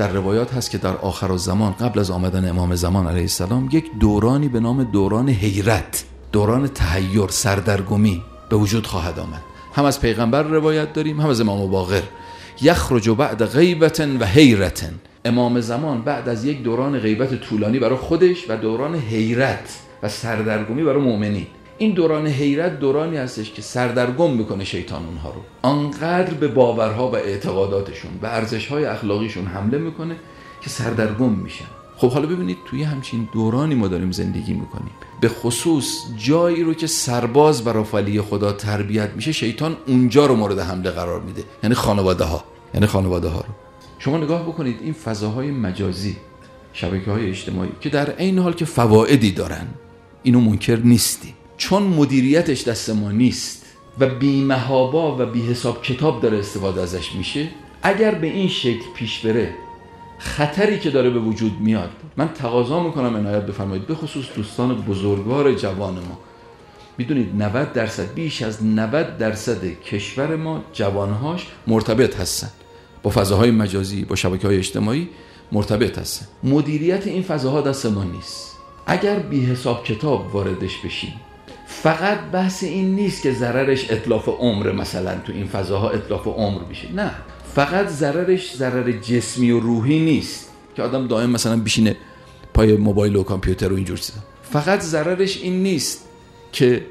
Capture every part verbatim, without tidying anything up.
در روایات هست که در آخر الزمان قبل از آمدن امام زمان علیه السلام یک دورانی به نام دوران حیرت، دوران تحیر، سردرگمی به وجود خواهد آمد. هم از پیغمبر روایت داریم، هم از امام باقر. یخرج بعد غیبت و حیرت، امام زمان بعد از یک دوران غیبت طولانی برای خودش و دوران حیرت و سردرگمی برای مؤمنین. این دوران حیرت دورانی هستش که سردرگم میکنه شیطان اونها رو، آنقدر به باورها و اعتقاداتشون و ارزش‌های اخلاقیشون حمله میکنه که سردرگم میشن. خب حالا ببینید توی همچین دورانی ما داریم زندگی میکنیم، به خصوص جایی رو که سرباز برای ولی خدا تربیت میشه، شیطان اونجا رو مورد حمله قرار میده، یعنی خانواده ها یعنی خانواده ها رو. شما نگاه بکنید این فضاهای مجازی، شبکه‌های اجتماعی که در عین حال که فوایدی دارن، اینو منکر نیستیم، چون مدیریتش دست ما نیست و بی‌محابا و بی حساب کتاب داره استفاده ازش میشه، اگر به این شکل پیش بره، خطری که داره به وجود میاد، من تقاضا میکنم عنایت بفرمایید، به خصوص دوستان بزرگوار جوان ما. میدونید نود درصد، بیش از نود درصد کشور ما جوانهاش مرتبط هستن با فضاهای مجازی، با شبکه‌های اجتماعی مرتبط هستن. مدیریت این فضاها دست ما نیست. اگر بی حساب کتاب واردش بشیم، فقط بحث این نیست که ضررش اتلاف عمر، مثلا تو این فضاها اتلاف عمر بشه، نه، فقط ضررش ضرر جسمی و روحی نیست که آدم دائم مثلا بشینه پای موبایل و کامپیوتر و اینجور چیزا. فقط ضررش این نیست که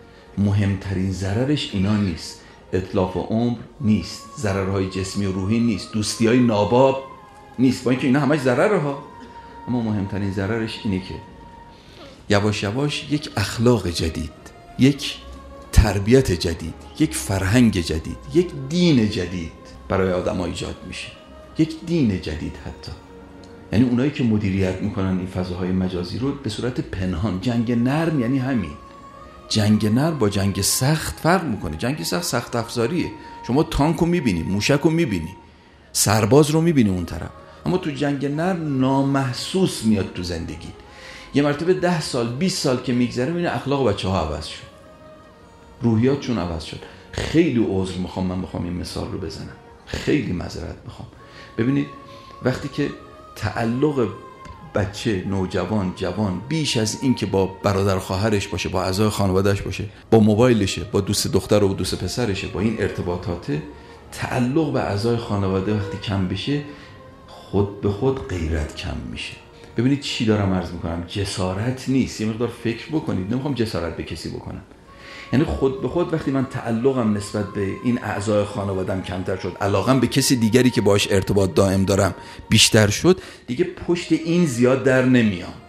مهمترین ضررش اینا نیست، اتلاف عمر نیست، ضررهای جسمی و روحی نیست، دوستی‌های ناباب نیست، با اینکه اینا همش ضرره ها، اما مهمترین ضررش اینه که یواش یواش یک اخلاق جدید، یک تربیت جدید، یک فرهنگ جدید، یک دین جدید برای آدم‌ها ایجاد میشه. یک دین جدید حتی. یعنی اونایی که مدیریت میکنن این فضاهای مجازی رو به صورت پنهان، جنگ نرم یعنی همین. جنگ نرم با جنگ سخت فرق میکنه. جنگ سخت سخت افزاریه. شما تانک رو میبینی، موشک رو میبینی، سرباز رو میبینی اون طرف. اما تو جنگ نرم نامحسوس میاد تو زندگی. یه مرتبه ده سال بیست سال که میگذره میبینه اخلاق بچه ها عوض شد، روحیاتشون عوض شد. خیلی عذر میخوام، من بخوام این مثال رو بزنم، خیلی معذرت میخوام. ببینید وقتی که تعلق بچه، نوجوان، جوان بیش از این که با برادر خواهرش باشه، با اعضای خانوادهش باشه، با موبایلشه، با دوست دختر و دوست پسرشه، با این ارتباطاته، تعلق به اعضای خانواده وقتی کم بشه، خود به خود غیرت کم میشه. ببینید چی دارم عرض میکنم، جسارت نیست، یه مقدار فکر بکنید، نمیخوام جسارت به کسی بکنم، یعنی خود به خود وقتی من تعلقم نسبت به این اعضای خانوادم کمتر شد، علاقم به کسی دیگری که باهاش ارتباط دائم دارم بیشتر شد، دیگه پشت این زیاد در نمیام.